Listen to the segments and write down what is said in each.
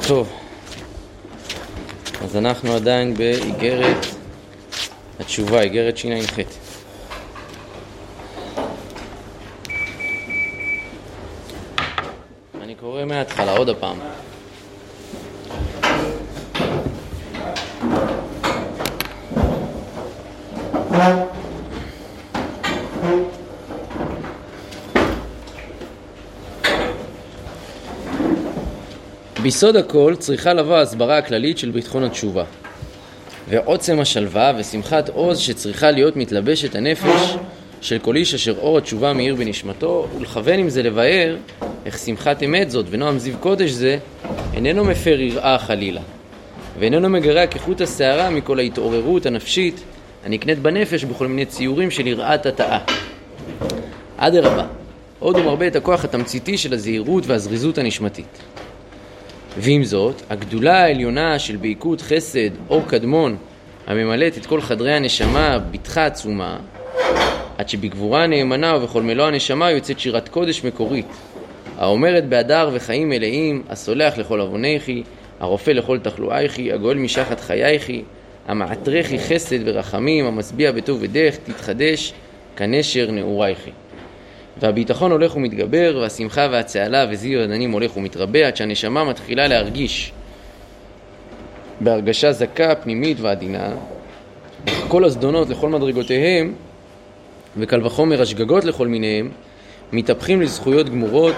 טוב, אז אנחנו עדיין באיגרת התשובה, איגרת ש"ח. אני קורא מההתחלה עוד הפעם. ביסוד הכל צריכה לבוא ההסברה הכללית של ביטחון התשובה ועוצם השלווה ושמחת עוז שצריכה להיות מתלבשת הנפש של כל איש אשר אור התשובה מאיר בנשמתו, ולכוון עם זה לבאר איך שמחת אמת זאת ונועם זיו קודש זה איננו מפר יראה חלילה ואיננו מגרע כחוט השערה מכל ההתעוררות הנפשית הנקנית בנפש בכל מיני ציורים של יראת התאה. אדרבה, עוד הוא מרבה את הכוח התמציתי של הזהירות והזריזות הנשמתית. ועם זאת, הגדולה העליונה של בעיקות חסד, אור קדמון, הממלאת את כל חדרי הנשמה בתחה עצומה, עד שבגבורה נאמנה ובכל מלוא הנשמה יוצאת שירת קודש מקורית, האומרת בהדר וחיים מלאים, הסולח לכל עוונייכי, הרופא לכל תחלואייכי, הגואל משחת חייכי, המעטרכי חסד ורחמים, המשביע בטוב ודרך, תתחדש כנשר נעורייכי. והביטחון הולך ומתגבר, והשמחה והצהלה וזיו הדנים הולך ומתרבה, עד שהנשמה מתחילה להרגיש בהרגשה זכה, פנימית ועדינה, כל הזדונות לכל מדרגותיהם, וקל וחומר השגגות לכל מיניהם, מתהפכים לזכויות גמורות,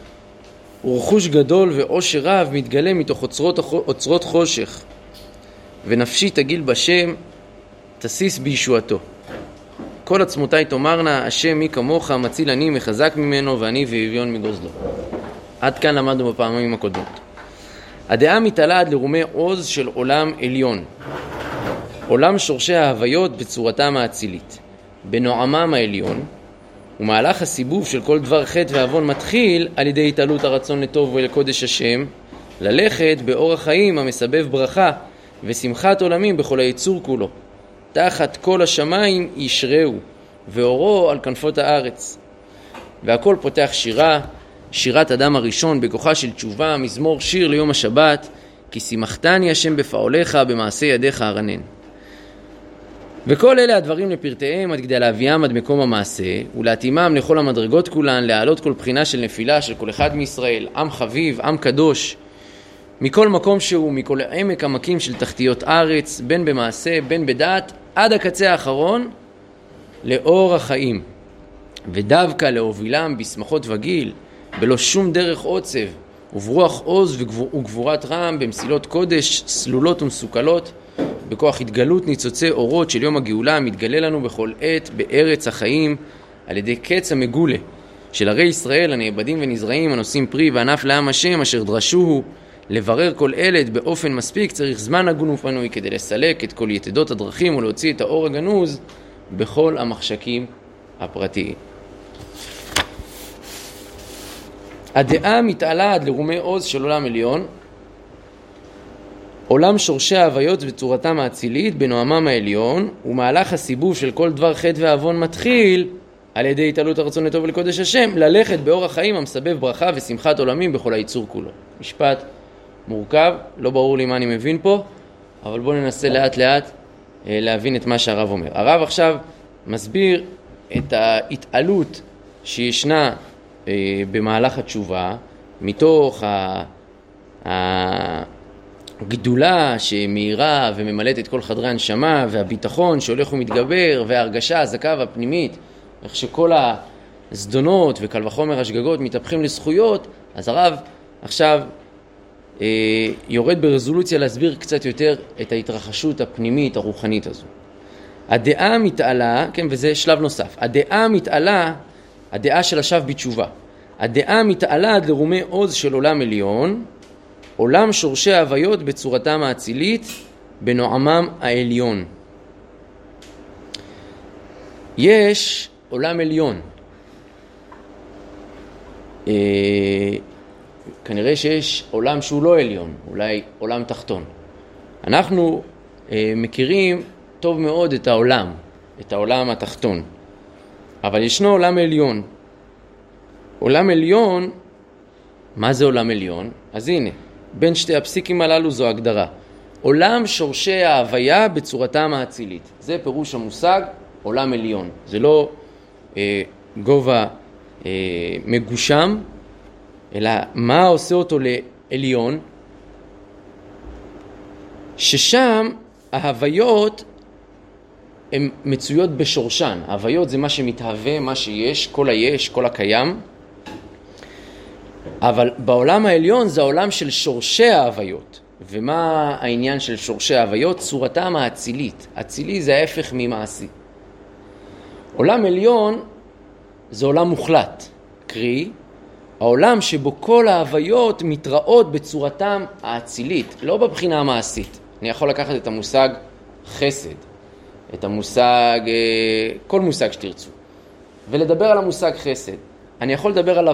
ורכוש גדול ועושר רב מתגלה מתוך אוצרות חושך, ונפשי תגיל בשם, תסיס בישועתו. כל עצמותיי תאמרנה, השם מי כמוך, מציל אני מחזק ממנו, ואני ואביון מגוזלו. עד כאן למדנו בפעמים הקודמות. הדעה מתעלה עד לרומי עוז של עולם עליון. עולם שורשי ההוויות בצורתם האצילית. בנועמם העליון, ומהלך הסיבוב של כל דבר חטא ועוון מתחיל על ידי התעלות הרצון לטוב ולקודש השם, ללכת באורח חיים המסבב ברכה ושמחת עולמים בכל היצור כולו. תחת כל השמיים ישרהו, ואורו על כנפות הארץ. והכל פותח שירה, שירת אדם הראשון בכוחה של תשובה, מזמור שיר ליום השבת, כי שמחתני השם בפעוליך, במעשה ידיך ארנן. וכל אלה הדברים לפרטיהם עד כדי להביאם עד מקום המעשה, ולהתאימם לכל המדרגות כולן, להעלות כל בחינה של נפילה של כל אחד מישראל, עם חביב, עם קדוש, מכל מקום שהוא, מכל עמק עמקים של תחתיות ארץ, בין במעשה, בין בדעת, עד הקצה האחרון, לאור החיים. ודווקא להובילם בשמחות וגיל, בלא שום דרך עוצב, וברוח עוז וגבורת רם, במסילות קודש, סלולות ומסוכלות, בכוח התגלות ניצוצי אורות של יום הגאולה, מתגלה לנו בכל עת בארץ החיים, על ידי קץ המגולה, של הרי ישראל הנאבדים ונזרעים, הנושאים פרי וענף לעם השם, אשר דרשוהו, לברר כל אלת באופן מספיק צריך זמן הגון ופנוי כדי לסלק את כל יתדות הדרכים ולהוציא את האור הגנוז בכל המחשקים הפרטיים. הדעה מתעלה עד לרומי עוז של עולם עליון, עולם שורשי ההוויות בצורתם האצילית בנועמם העליון, ומהלך הסיבוב של כל דבר חטא ועוון מתחיל על ידי התעלות הרצון לטוב ולקודש השם, ללכת באור החיים המסבב ברכה ושמחת עולמים בכל היצור כולו. משפט מורכב, לא ברור לי מה אני מבין פה, אבל בואו ננסה לאט לאט להבין את מה שהרב אומר. הרב עכשיו מסביר את ההתעלות שישנה במהלך התשובה, מתוך הגדולה שמאירה וממלאת את כל חדרי הנשמה, והביטחון שהולך ומתגבר, וההרגשה הזכה והפנימית, איך שכל הזדונות וקל וחומר השגגות מתהפכים לזכויות. אז הרב עכשיו יורד ברזולוציה להסביר קצת יותר את ההתרחשות הפנימית הרוחנית הזו. הדעה מתעלה, כן, וזה שלב נוסף. הדעה מתעלה, הדעה של השב בתשובה. הדעה מתעלה עד לרומי עוז של עולם עליון, עולם שורשי ההוויות בצורתם האצילית, בנועמם העליון. יש עולם עליון. כנראה שיש עולם שהוא לא עליון, אולי עולם תחתון. אנחנו מכירים טוב מאוד את העולם התחתון. אבל ישנו עולם עליון. עולם עליון, מה זה עולם עליון? אז הנה, בין שתי הפסיקים הללו זו הגדרה. עולם שורשי ההוויה בצורתם האצילית. זה פירוש המושג עולם עליון. זה לא גובה מגושם, אלא מה עושה אותו לעליון? ששם ההוויות הן מצויות בשורשן. ההוויות זה מה שמתהווה, מה שיש, כל היש, כל הקיים. אבל בעולם העליון זה העולם של שורשי ההוויות. ומה העניין של שורשי ההוויות? צורתם האצילית. אצילי זה ההפך ממעשי. עולם עליון זה עולם מוחלט. קרי, העולם שבו כל ההוויות מתראות בצורתם האצילית, לא בבחינה המעשית. אני יכול לקחת את המושג חסד, את המושג, כל מושג שתרצו, ולדבר על המושג חסד. אני יכול לדבר עליו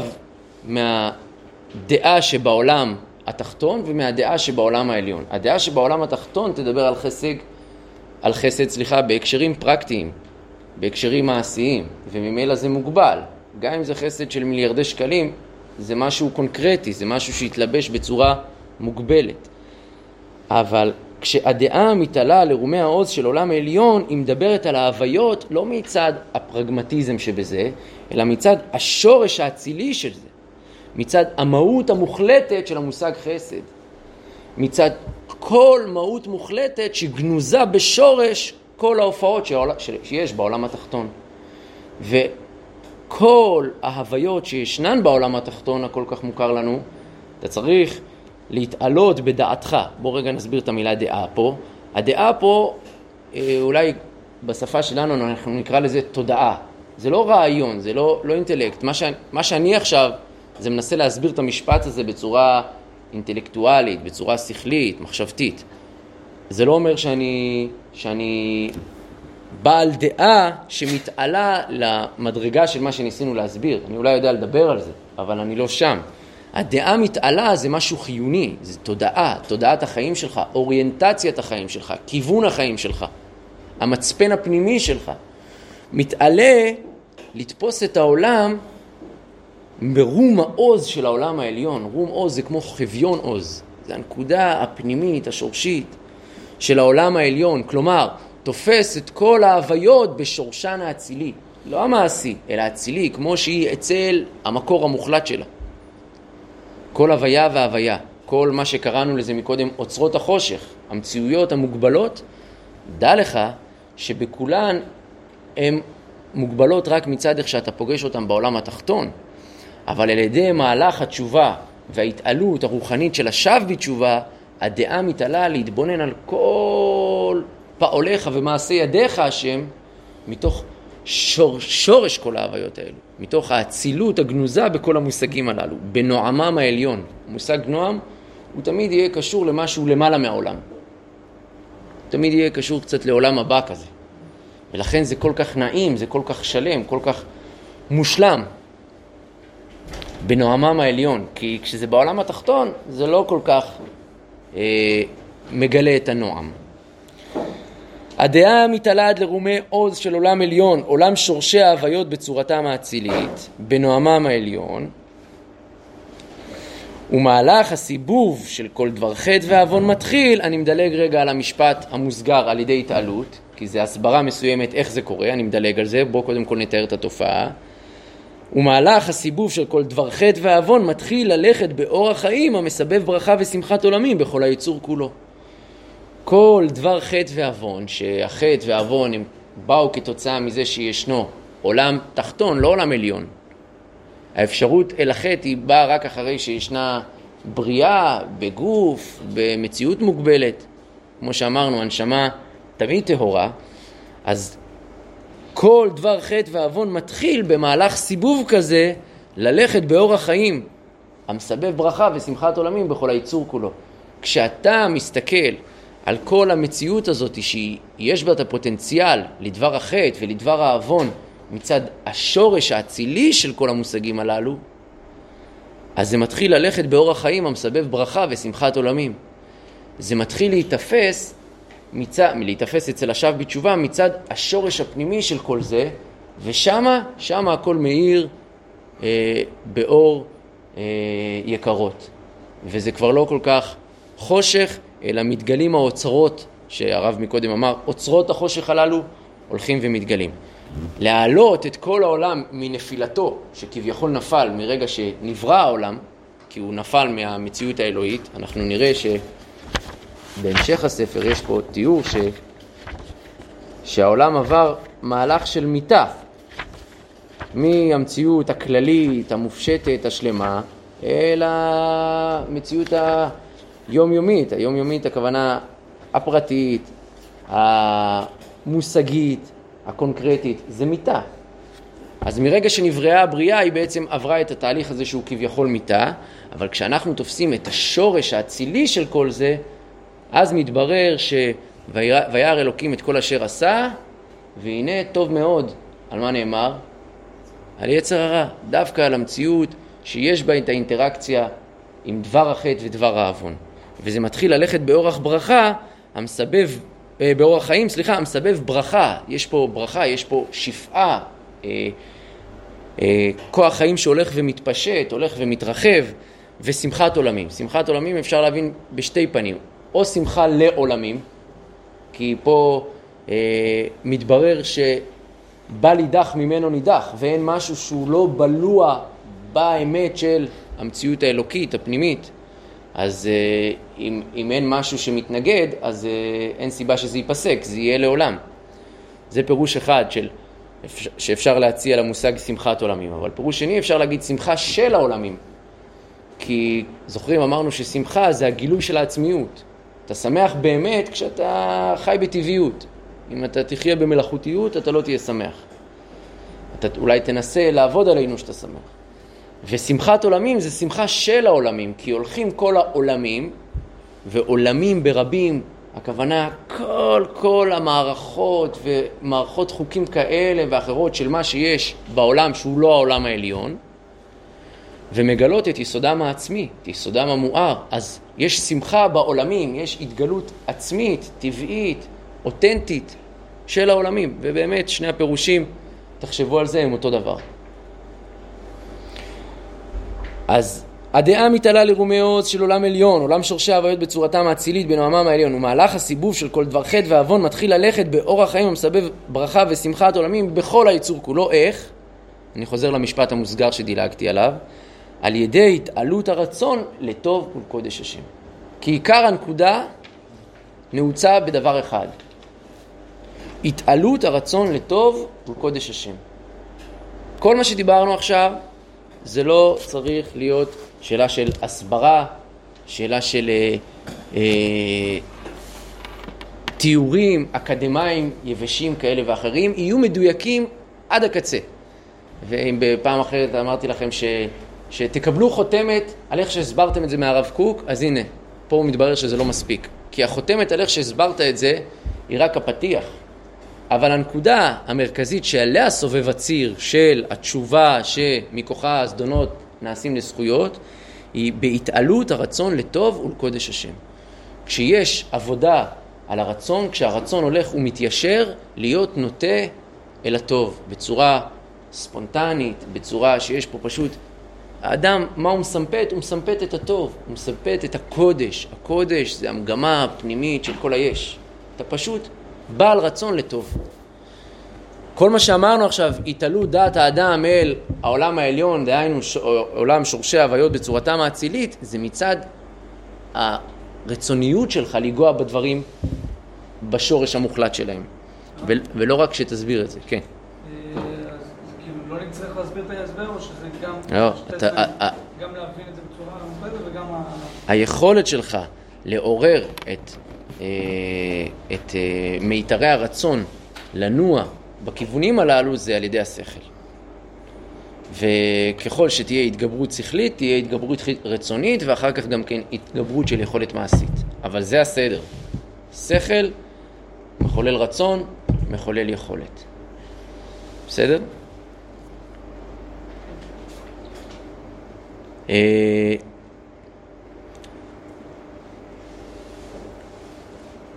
מהדעה שבעולם התחתון ומהדעה שבעולם העליון. הדעה שבעולם התחתון תדבר על חסד, בהקשרים פרקטיים, בהקשרים מעשיים, וממילא זה מוגבל. גם אם זה חסד של מיליארדי שקלים, זה משהו קונקרטי, זה משהו שהתלבש בצורה מוגבלת. אבל כשהדעה מתעלה לרומי העוז של עולם העליון, היא מדברת על ההוויות לא מצד הפרגמטיזם שבזה, אלא מצד השורש האצילי של זה, מצד המהות המוחלטת של המושג חסד, מצד כל מהות מוחלטת שגנוזה בשורש כל ההופעות שיש בעולם התחתון. וכל ההוויות שישנן בעולם התחתון הכל כך מוכר לנו, אתה צריך להתעלות בדעתך. בוא רגע נסביר את המילה דעה פה. הדעה פה, אולי בשפה שלנו אנחנו נקרא לזה תודעה. זה לא רעיון, זה לא אינטלקט. מה שאני עכשיו, זה מנסה להסביר את המשפט הזה בצורה אינטלקטואלית, בצורה שכלית, מחשבתית. זה לא אומר שאני בעל דעה שמתעלה למדרגה של מה שניסינו להסביר. אני אולי יודע לדבר על זה, אבל אני לא שם. הדעה מתעלה זה משהו חיוני, זה תודעה, תודעת החיים שלך, אוריינטציית החיים שלך, כיוון החיים שלך, המצפן הפנימי שלך. מתעלה לתפוס את העולם ברום העוז של העולם העליון. רום עוז זה כמו חביון עוז, זה הנקודה הפנימית, השורשית של העולם העליון. כלומר, תופס את כל ההוויות בשורשן האצילי, לא המעשי, אלא האצילי, כמו שהיא אצל המקור המוחלט שלה. כל הוויה וההוויה, כל מה שקראנו לזה מקודם, אוצרות החושך, המציאויות המוגבלות, דע לך שבכולן הן מוגבלות רק מצד איך שאתה פוגש אותן בעולם התחתון. אבל על ידי מהלך התשובה וההתעלות הרוחנית של השב בתשובה, הדעה מתעלה להתבונן על כל פעוליך ומעשי ידיך השם, מתוך שורש כל ההוויות האלו, מתוך האצילות הגנוזה בכל המושגים הללו, בנועמם העליון. המושג נועם הוא תמיד יהיה קשור למשהו למעלה מהעולם, תמיד יהיה קשור קצת לעולם הבא כזה, ולכן זה כל כך נעים, זה כל כך שלם, כל כך מושלם בנועמם העליון. כי כשזה בעולם התחתון זה לא כל כך מגלה את הנועם. הדעה מתעלה עד לרומי עוז של עולם עליון, עולם שורשי ההוויות בצורתם האצילית, בנועמם העליון, ומהלך הסיבוב של כל דבר חטא ועוון מתחיל. אני מדלג רגע על המשפט המוסגר על ידי התעלות, כי זה הסברה מסוימת איך זה קורה, אני מדלג על זה, בוא קודם כל נתאר את התופעה. ומהלך הסיבוב של כל דבר חטא ועוון מתחיל ללכת באור החיים המסבב ברכה ושמחת עולמים בכל היצור כולו. כל דבר חטא ועוון, שהחטא ועוון הם באו כתוצאה מזה שישנו עולם תחתון, לא עולם עליון. האפשרות אל החטא היא באה רק אחרי שישנה בריאה, בגוף, במציאות מוגבלת. כמו שאמרנו, הנשמה תמיד טהורה. אז כל דבר חטא ועוון מתחיל במהלך סיבוב כזה ללכת באור החיים המסבב ברכה ושמחת עולמים בכל היצור כולו. כשאתה מסתכל על כל המציאות הזאת שיש בה את הפוטנציאל לדבר החטא ולדבר העוון מצד השורש האצילי של כל המושגים הללו, אז זה מתחיל ללכת באור החיים המסבב ברכה ושמחת עולמים. זה מתחיל להתאפס אצל השב בתשובה מצד השורש הפנימי של כל זה, ושמה הכל מאיר באור יקרות. וזה כבר לא כל כך חושך, אלא מתגלים האוצרות, שהרב מקודם אמר, אוצרות החושך הללו הולכים ומתגלים. להעלות את כל העולם מנפילתו, שכביכול נפל מרגע שנברא העולם, כי הוא נפל מהמציאות האלוהית, אנחנו נראה שבהמשך הספר יש פה תיאור שהעולם עבר מהלך של מיטה, מהמציאות הכללית, המופשטת, השלמה, אל המציאות היומיומית. היומיומית הכוונה הפרטית, המושגית, הקונקרטית, זה מיטה. אז מרגע שנבראה הבריאה היא בעצם עברה את התהליך הזה שהוא כביכול מיטה, אבל כשאנחנו תופסים את השורש האצילי של כל זה, אז מתברר וירא אלוקים את כל אשר עשה, והנה טוב מאוד. על מה נאמר? על יצר הרע, דווקא על המציאות שיש בה את האינטראקציה עם דבר החטא ודבר העוון. וזה מתחיל ללכת באורח ברכה, באורח חיים, המסבב ברכה. יש פה ברכה, יש פה שפעה, כוח חיים שהולך ומתפשט, הולך ומתרחב, ושמחת עולמים. שמחת עולמים אפשר להבין בשתי פנים. או שמחה לעולמים, כי פה מתברר שבא לידח ממנו נידח, ואין משהו שהוא לא בלוע באמת של המציאות האלוקית, הפנימית. אז אם אין משהו שמתנגד, אז אין סיבה שזה ייפסק, זה יהיה לעולם. זה פירוש אחד שאפשר להציע למושג שמחת עולמים, אבל פירוש שני אפשר להגיד שמחה של העולמים. כי זוכרים, אמרנו ששמחה זה הגילוי של העצמיות. אתה שמח באמת כשאתה חי בטבעיות. אם אתה תחיה במלאכותיות, אתה לא תהיה שמח. אתה אולי תנסה לעבוד עלינו שאתה שמח. ושמחת עולמים זה שמחה של העולמים, כי הולכים כל העולמים, ועולמים ברבים, הכוונה כל המערכות ומערכות חוקים כאלה ואחרות של מה שיש בעולם שהוא לא העולם העליון, ומגלות את יסודם העצמי, את יסודם המואר. אז יש שמחה בעולמים, יש התגלות עצמית, טבעית, אותנטית של העולמים, ובאמת שני הפירושים, תחשבו על זה, הם אותו דבר. אז הדעה מתעלה לרומי עוז של עולם עליון, עולם שורשי ההוויות בצורתם האצילית בנועמם העליון, ומהלך הסיבוב של כל דבר חטא ועוון מתחיל ללכת באורח חיים המסבב ברכה ושמחת עולמים בכל היצור כולו. איך? אני חוזר למשפט המוסגר שדילגתי עליו, על ידי התעלות הרצון לטוב ולקודש השם. כי עיקר הנקודה נעוצה בדבר אחד, התעלות הרצון לטוב ולקודש השם. כל מה שדיברנו עכשיו זה לא צריך להיות שאלה של הסברה, שאלה של תיאורים אקדמיים יבשים כאלה ואחרים, יהיו מדויקים עד הקצה. ואם בפעם אחרת אמרתי לכם שתקבלו חותמת על איך שהסברתם את זה מהרב קוק, אז הנה, פה הוא מתברר שזה לא מספיק. כי החותמת על איך שהסברת את זה היא רק הפתיח. אבל הנקודה המרכזית שעליה סובב הציר של התשובה שמכוחה הזדונות נעשים לזכויות, היא בהתעלות הרצון לטוב ולקודש השם. כשיש עבודה על הרצון, כשהרצון הולך ומתיישר, להיות נוטה אל הטוב, בצורה ספונטנית, בצורה שיש פה פשוט, האדם, מה הוא מסמפת? הוא מסמפת את הטוב, הוא מסמפת את הקודש. הקודש זה המגמה הפנימית של כל היש. אתה פשוט בעל רצון לטוב. כל מה שאמרנו עכשיו, התעלות דעת האדם אל העולם העליון, דהיינו עולם שורשי ההוויות בצורתם האצילית, זה מצד הרצוניות שלך לגוע בדברים בשורש המוחלט שלהם. ולא רק שתסביר את זה, כן. אז כאילו לא נצטרך להסביר את ההסבר, או שזה גם גם להבין את זה בצורה מוחלטת וגם היכולת שלך לעורר את מיתרי הרצון לנוע בכיוונים הללו זה על ידי השכל. וככל שתהיה התגברות שכלית, תהיה התגברות רצונית, ואחר כך גם כן התגברות של יכולת מעשית. אבל זה הסדר. שכל, מחולל רצון, מחולל יכולת. בסדר?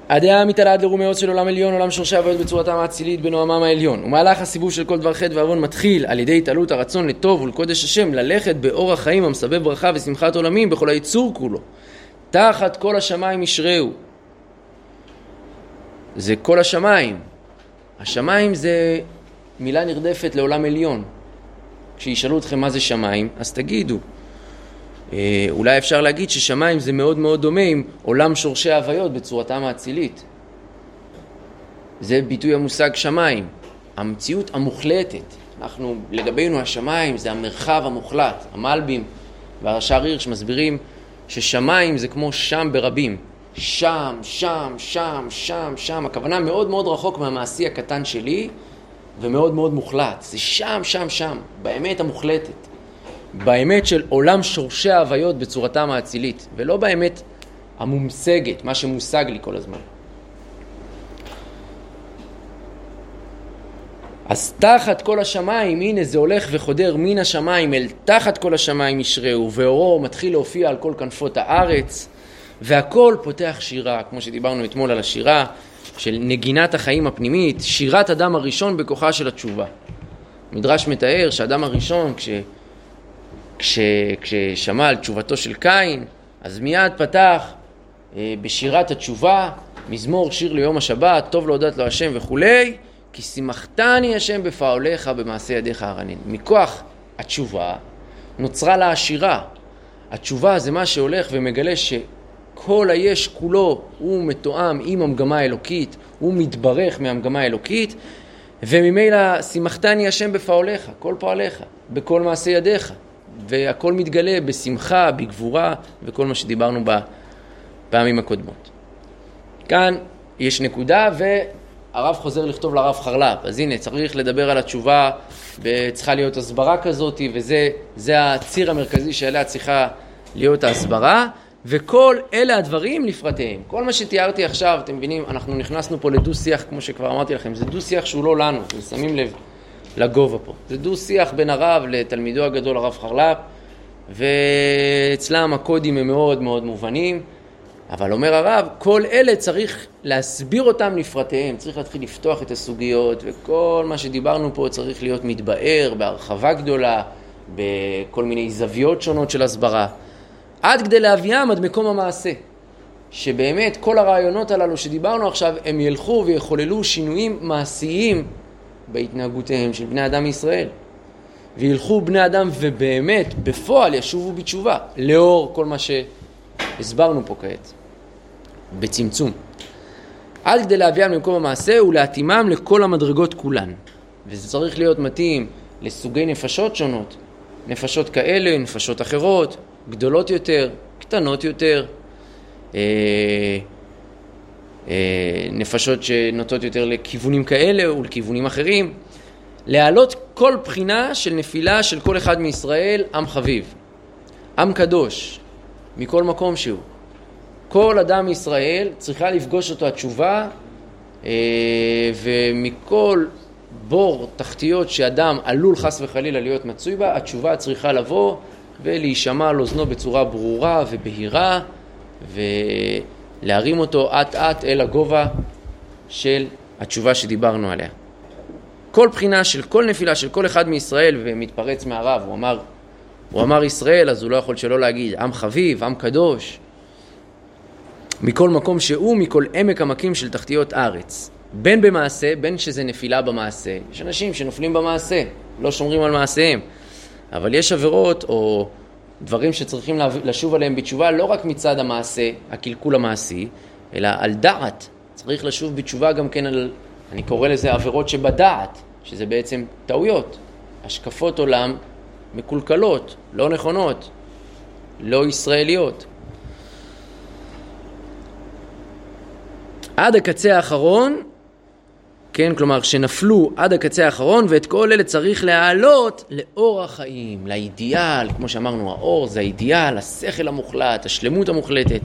הדעה מתעלה עד לרומאוס של עולם עליון, עולם שורשי הוויות בצורתם האצילית בנועמם העליון. ומהלך הסיבוב של כל דבר חטא ועוון מתחיל על ידי התעלות הרצון לטוב ולקודש השם, ללכת באורח חיים המסבב ברכה ושמחת עולמים בכל היצור כולו. תחת כל השמיים ישרהו. זה כל השמיים. השמיים זה מילה נרדפת לעולם עליון. כשישאלו אתכם מה זה שמיים, אז תגידו. אולי אפשר להגיד ששמיים זה מאוד מאוד דומה עם עולם שורשי ההוויות בצורתם האצילית. זה ביטוי המושג שמיים, המציאות המוחלטת. אנחנו, לגבינו השמיים זה המרחב המוחלט. המלבים והרש"ר הירש מסבירים ששמיים זה כמו שם ברבים. שם, שם, שם, שם, שם. הכוונה מאוד מאוד רחוק מהמעשי הקטן שלי ומאוד מאוד מוחלט. זה שם, שם, שם, באמת המוחלטת. באמת של עולם שורשי ההוויות בצורתם האצילית, ולא באמת המומשגת, מה שמושג לי כל הזמן. אז תחת כל השמיים, הנה זה הולך וחודר מן השמיים אל תחת כל השמיים ישרהו, ואורו מתחיל להופיע על כל כנפות הארץ, והכל פותח שירה, כמו שדיברנו אתמול על השירה של נגינת החיים הפנימית, שירת אדם הראשון בכוחה של התשובה. מדרש מתאר שהאדם הראשון כששמע על תשובתו של קין, אז מיד פתח בשירת התשובה, מזמור שיר ליום השבת, טוב להודות לו השם וכולי, כי שימחתני השם בפעוליך במעשה ידיך הרנן. מכוח התשובה נוצרה לה השירה. התשובה זה מה שהולך ומגלה שכל היש כולו הוא מתואם עם המגמה האלוקית, הוא מתברך מהמגמה האלוקית, וממילא שימחתני השם בפעוליך, כל פועליך, בכל מעשה ידיך. והכל מתגלה בשמחה, בגבורה, וכל מה שדיברנו בפעמים הקודמות. כאן יש נקודה, והרב חוזר לכתוב לרב חרל"פ. אז הנה, צריך לדבר על התשובה, וצריכה להיות הסברה כזאת, וזה הציר המרכזי שעליה צריכה להיות ההסברה, וכל אלה הדברים לפרטיהם. כל מה שתיארתי עכשיו, אתם מבינים, אנחנו נכנסנו פה לדו שיח, כמו שכבר אמרתי לכם, זה דו שיח שהוא לא לנו, אתם שמים לב. לגובה פה. זה דו שיח בין הרב לתלמידו הגדול הרב חרל"פ, ואצלם הקודים הם מאוד מאוד מובנים, אבל אומר הרב, כל אלה צריך להסביר אותם לפרטיהם, צריך להתחיל לפתוח את הסוגיות, וכל מה שדיברנו פה צריך להיות מתבאר בהרחבה גדולה, בכל מיני זוויות שונות של הסברה, עד כדי להביאם עד מקום המעשה, שבאמת כל הרעיונות הללו שדיברנו עכשיו, הם ילכו ויחוללו שינויים מעשיים בהתנהגותיהם של בני אדם מישראל, וילכו בני אדם ובאמת בפועל ישובו בתשובה, לאור כל מה שהסברנו פה כעת, בצמצום. עד כדי להביאם למקום המעשה ולהתאימם לכל המדרגות כולן. וזה צריך להיות מתאים לסוגי נפשות שונות, נפשות כאלה, נפשות אחרות, גדולות יותר, קטנות יותר, נפשות שנוטות יותר לכיוונים כאלה ולכיוונים אחרים, להעלות כל בחינה של נפילה של כל אחד מישראל, עם חביב, עם קדוש, מכל מקום שהוא. כל אדם מישראל צריכה לפגוש אותו התשובה, ומכל בור תחתיות שאדם עלול חס וחלילה להיות מצוי בה, התשובה צריכה לבוא ולהישמע על אוזנו בצורה ברורה ובהירה, ולהרים אותו עט אל הגובה של התשובה שדיברנו עליה. כל בחינה של כל נפילה של כל אחד מישראל, ומתפרץ מהרב, הוא אמר ישראל, אז הוא לא יכול שלא להגיד עם חביב, עם קדוש, מכל מקום שהוא, מכל עמק עמקים של תחתיות ארץ, בין במעשה, בין שזה נפילה במעשה. יש אנשים שנופלים במעשה, לא שומרים על מעשיהם, אבל יש עבירות או דברים שצריכים לשוב עליהם בתשובה, לא רק מצד המעשה, הקלקול המעשי, אלא על דעת. צריך לשוב בתשובה גם כן על, אני קורא לזה עבירות שבדעת, שזה בעצם טעויות, השקפות עולם מקולקלות, לא נכונות, לא ישראליות. עד הקצה האחרון, כן, כלומר שנפלו עד הקצה האחרון, ואת כל אלה צריך להעלות לאור החיים, לאידיאל, כמו שאמרנו, האור זה האידיאל, השכל המוחלט, השלמות המוחלטת.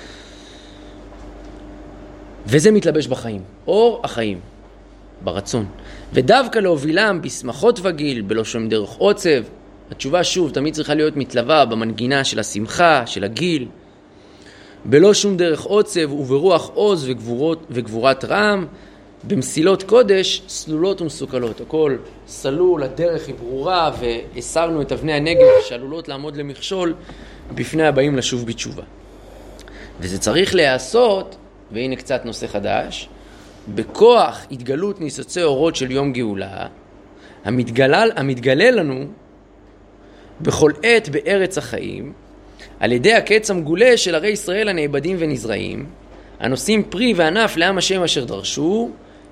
וזה מתלבש בחיים, אור החיים, ברצון. ודווקא להובילם בשמחות וגיל, בלא שום דרך עוצב. התשובה שוב תמיד צריכה להיות מתלווה במנגינה של השמחה, של הגיל. בלא שום דרך עוצב וברוח עוז וגבורת רם, במסילות קודש סלולות ומסוכלות. הכל סלול, הדרך היא ברורה, והסרנו את אבני הנגב שעלולות לעמוד למכשול בפני הבאים לשוב בתשובה. וזה צריך להיעשות, והנה קצת נושא חדש, בכוח התגלות ניצוצי אורות של יום גאולה, המתגלה לנו בכל עת בארץ החיים, על ידי הקץ המגולה של ערי ישראל הנאבדים ונזרעים, הנושאים פרי וענף לעם השם אשר דרשו.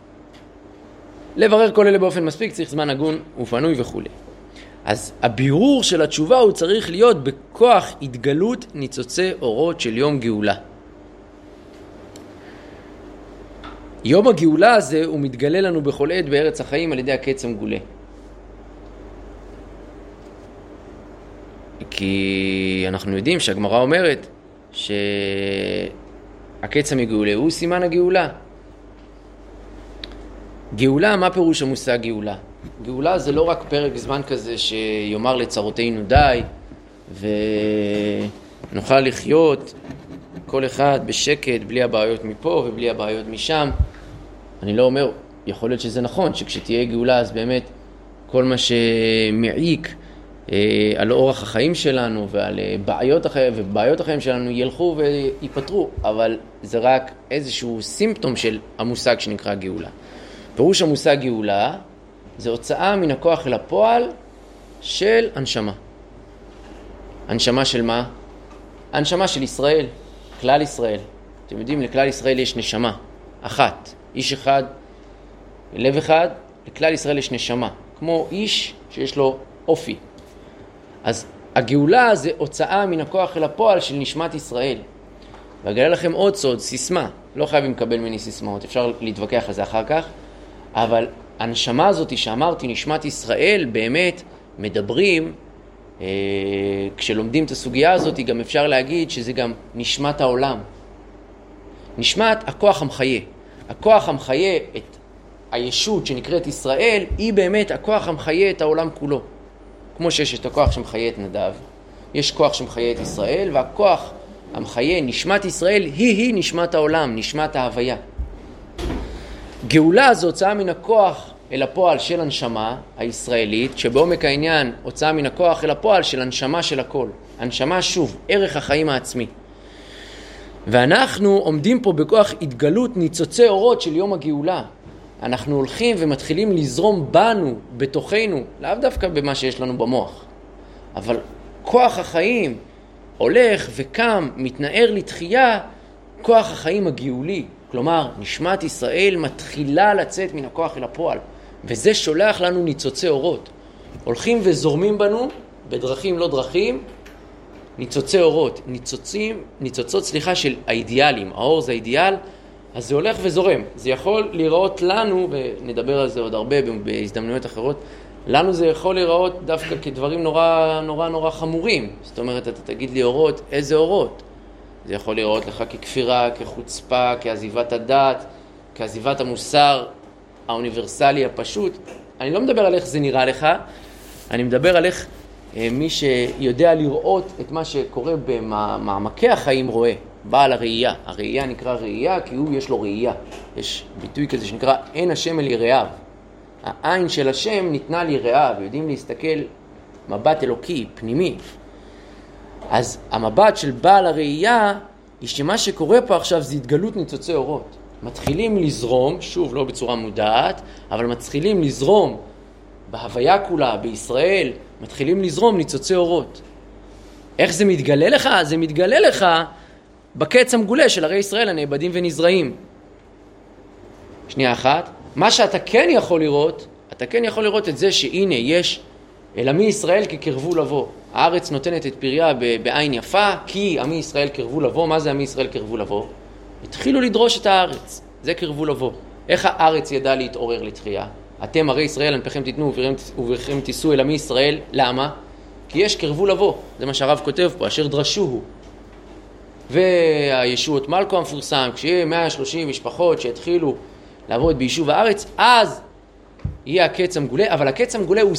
לברר כל אלה באופן מספיק צריך זמן הגון ופנוי וכו'. אז הבירור של התשובה הוא צריך להיות בכוח התגלות ניצוצי אורות של יום גאולה. יום הגאולה הזה הוא מתגלה לנו בכל עת בארץ החיים על ידי הקץ המגולה. כי אנחנו יודעים שהגמרא אומרת שהקץ המגאולה הוא סימן הגאולה. גאולה, מה פירוש המושג גאולה? גאולה זה לא רק פרק זמן כזה שיאמר לצרותינו די ונוכל לחיות כל אחד בשקט בלי הבעיות מפה ובלי הבעיות משם. אני לא אומר, יכול להיות שזה נכון שכשתהיה גאולה אז באמת כל מה שמעיק על אורח החיים שלנו ועל בעיות החיים שלנו ילכו ויפטרו, אבל זה רק איזשהו סימפטום של המושג שנקרא גאולה. פירוש המושג גאולה זה הוצאה מן הכוח אל הפועל של הנשמה. הנשמה של מה? הנשמה של ישראל, כלל ישראל. אתם יודעים, לכלל ישראל יש נשמה אחת, איש אחד, לב אחד, לכלל ישראל יש נשמה, כמו איש שיש לו אופי. אז הגאולה זה הוצאה מן הכוח אל הפועל של נשמת ישראל. ואגלה לכם עוד סוד, סיסמה. לא חייבים לקבל ממני סיסמאות, אפשר להתווכח על זה אחר כך. אבל הנשמה הזאת שאמרתי, נשמת ישראל, באמת מדברים, כשלומדים את הסוגיה הזאת, גם אפשר להגיד שזה גם נשמת העולם. נשמת הכוח המחיה. הכוח המחיה את הישות שנקראת ישראל, היא באמת הכוח המחיה את העולם כולו. כמו שיש את הכוח שמחיה את נדב, יש כוח שמחיה את ישראל, והכוח המחיה, נשמת ישראל, היא נשמת העולם, נשמת ההוויה. גאולה זו הוצאה מן הכוח אל הפועל של הנשמה הישראלית, שבעומק העניין הוצאה מן הכוח אל הפועל של הנשמה של הכל. הנשמה, שוב, ערך החיים העצמי. ואנחנו עומדים פה בכוח התגלות ניצוצי אורות של יום הגאולה. אנחנו הולכים ומתחילים לזרום בנו, בתוכנו, לאו דווקא במה שיש לנו במוח. אבל כוח החיים הולך וקם, מתנער לתחייה, כוח החיים הגאולי. כלומר, נשמת ישראל מתחילה לצאת מן הכוח אל הפועל. וזה שולח לנו ניצוצי אורות. הולכים וזורמים בנו, בדרכים לא דרכים, ניצוצי אורות. ניצוצות של האידיאלים. האור זה האידיאל, אז זה הולך וזורם. זה יכול לראות לנו, ונדבר על זה עוד הרבה בהזדמנויות אחרות, לנו זה יכול לראות דווקא כדברים נורא חמורים. זאת אומרת, אתה תגיד לי אורות, איזה אורות? זה יכול לראות לך ככפירה, כחוצפה, כעזיבת הדת, כעזיבת המוסר האוניברסלי הפשוט. אני לא מדבר על איך זה נראה לך, אני מדבר על איך מי שיודע לראות את מה שקורה במעמקי החיים רואה. בעל הראייה. הראייה נקרא ראייה כי יש לו ראייה. יש ביטוי כזה שנקרא אין השם אל יראיו. העין של השם ניתנה ליראיו. יודעים להסתכל מבט אלוקי, פנימי. אז המבט של בעל הראייה היא שמה שקורה פה עכשיו זה התגלות ניצוצי אורות. מתחילים לזרום, שוב לא בצורה מודעת, אבל מתחילים לזרום בהוויה כולה, בישראל, מתחילים לזרום ניצוצי אורות. איך זה מתגלה לך? זה מתגלה לך בקץ המגולה של ערי ישראל הנאבדים ונזרעים. שנייה אחת. מה שאתה כן יכול לראות, אתה כן יכול לראות את זה שהנה יש אל עמי ישראל כקרבו לבוא. הארץ נותנת את פריה בעין יפה, כי עמי ישראל קרבו לבוא. מה זה עמי ישראל קרבו לבוא? התחילו לדרוש את הארץ. זה קרבו לבוא. איך הארץ ידעה להתעורר לתחייה? אתם ערי ישראל, ענפיכם תיתנו וברכם תישאו אל עמי ישראל. למה? כי יש קרבו לבוא. זה מה שהרב כותב פה, אשר דרשוהו. והישועות מלכו המפורסם, כשיהיה 130 משפחות שהתחילו לעבוד ביישוב הארץ, אז יהיה הקץ המגולה. אבל הקץ המגולה הוא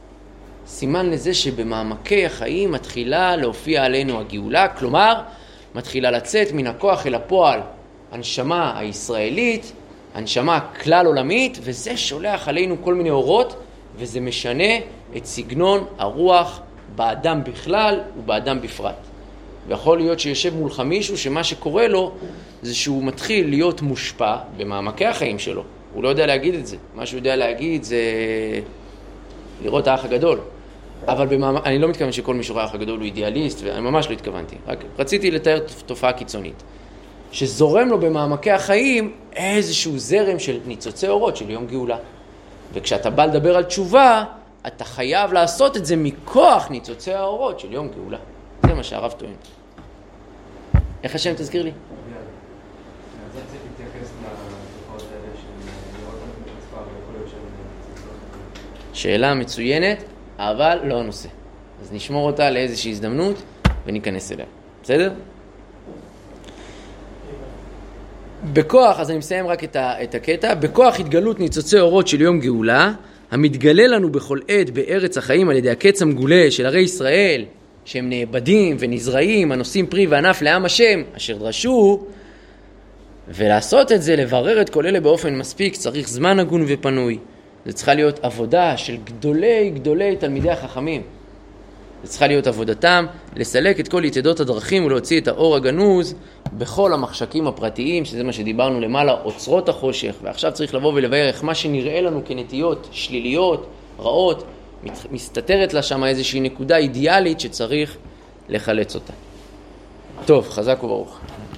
סימן לזה שבמעמקי החיים מתחילה להופיע עלינו הגאולה. כלומר, מתחילה לצאת מן הכוח אל הפועל, הנשמה הישראלית, הנשמה כלל עולמית, וזה שולח עלינו כל מיני אורות, וזה משנה את סגנון הרוח באדם בכלל ובאדם בפרט. ויכול להיות שיושב מולך מישהו שמה שקורה לו זה שהוא מתחיל להיות מושפע במעמקי החיים שלו. הוא לא יודע להגיד את זה. מה שהוא יודע להגיד זה לראות האח הגדול. אבל אני לא מתכוון שכל מי שרואה האח הגדול הוא אידיאליסט, ואני ממש לא התכוונתי. רק רציתי לתאר תופעה קיצונית. שזורם לו במעמקי החיים איזשהו זרם של ניצוצי אורות של יום גאולה. וכשאתה בא לדבר על תשובה, אתה חייב לעשות את זה מכוח ניצוצי האורות של יום גאולה. זה מה שהרב טוען. איך השם תזכיר לי? אז אני צריך להתייחס לתופעות האלה של לראות את המספר ויכול להיות של... שאלה מצוינת, אבל לא הנושא. אז נשמור אותה לאיזושהי הזדמנות וניכנס אליה. בסדר? בכוח, אז אני מסיים רק את הקטע, בכוח התגלות ניצוצי אורות של יום גאולה, המתגלה לנו בכל עת בארץ החיים על ידי הקץ המגולה של ערי ישראל, שהם נאבדים ונזרעים, הנושאים פרי וענף לעם השם, אשר דרשו, ולעשות את זה, לברר את כל אלה באופן מספיק, צריך זמן הגון ופנוי. זה צריכה להיות עבודה של גדולי תלמידי החכמים. זה צריכה להיות עבודתם, לסלק את כל יתדות הדרכים ולהוציא את האור הגנוז בכל המחשקים הפרטיים, שזה מה שדיברנו למעלה, אוצרות החושך, ועכשיו צריך לבוא ולבאר איך מה שנראה לנו כנטיות שליליות, רעות, מסתתרת לה שם איזושהי נקודה אידיאלית שצריך לחלץ אותה. טוב, חזק וברוך.